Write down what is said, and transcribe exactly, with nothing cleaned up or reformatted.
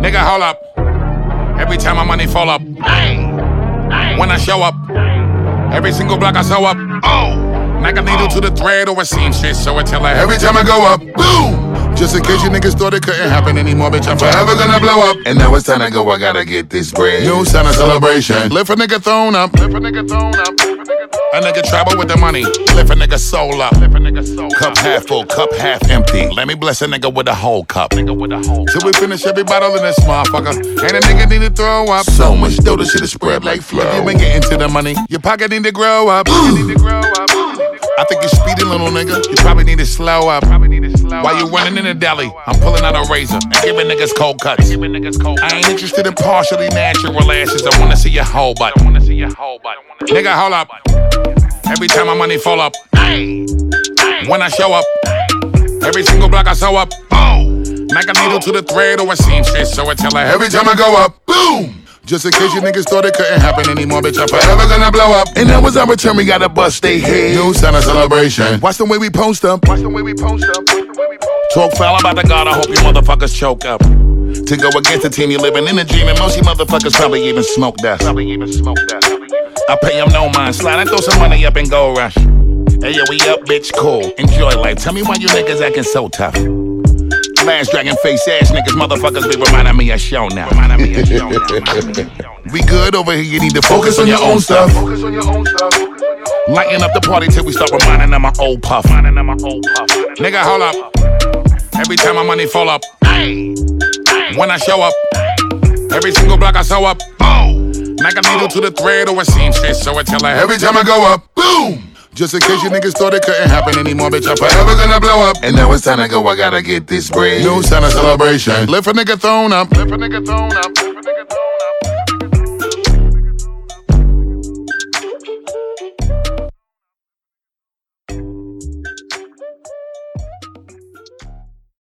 Nigga, hold up. Every time my money fall up. When I show up. Every single block I sew up. Oh. Like a needle to the thread or a seamstress, so I tell her every time I go up, boom! Just in case you niggas thought it couldn't happen anymore, bitch, I'm forever gonna blow up. And now it's time to go, I gotta get this bread. New Santa celebration. Lift a nigga thrown up. Lift a nigga thrown up. A nigga travel with the money. Lift a nigga soul up. Lift a nigga soul cup up. Half full, cup half empty. Let me bless a nigga with a whole cup. Nigga with a whole Till we finish every bottle in this motherfucker. And a nigga need to throw up. So much dough, the shit is spread like flour. If you been getting to the money, your pocket need to grow up. You need to grow up. I think you're speeding, little nigga. You probably need to slow up. While you running in the deli, I'm pulling out a razor and giving niggas cold cuts. I ain't interested in partially natural lashes. I wanna see your whole butt. Nigga, hold up. Every time my money fall up. When I show up. Every single block I sew up. Like a needle to the thread or a seamstress. So I tell her every time I go up. Boom! Just in case you niggas thought it couldn't happen anymore, bitch, I'm forever gonna blow up. And that was our return, we gotta bust they head. New Santa celebration. Watch the way we post up. Watch the way we post up. Talk foul about the God, I hope you motherfuckers choke up. To go against the team, you living in a dream, and most you motherfuckers probably even smoke that. Probably even smoke that. I pay them no mind, slide and throw some money up and go rush. Hey yo, we up, bitch, cool. Enjoy life, tell me why you niggas acting so tough. Last dragon face ass niggas, motherfuckers be reminding me of show now. Reminding me of show now. We good over here, you need to focus on your own stuff. Focus on your own stuff. Lighten up the party till we start reminding them my old puff. Reminding them my old puff. Nigga, hold up. Every time my money fall up. When I show up. Every single block I sew up. Like a needle to the thread or a seamstress, so I tell her every time I go up. Boom! Just in case you niggas thought it couldn't happen anymore, bitch, I'm forever gonna blow up. And now it's time to go, I gotta get this bread. New Santa celebration. Lift a nigga thrown up. Lift a nigga thrown up.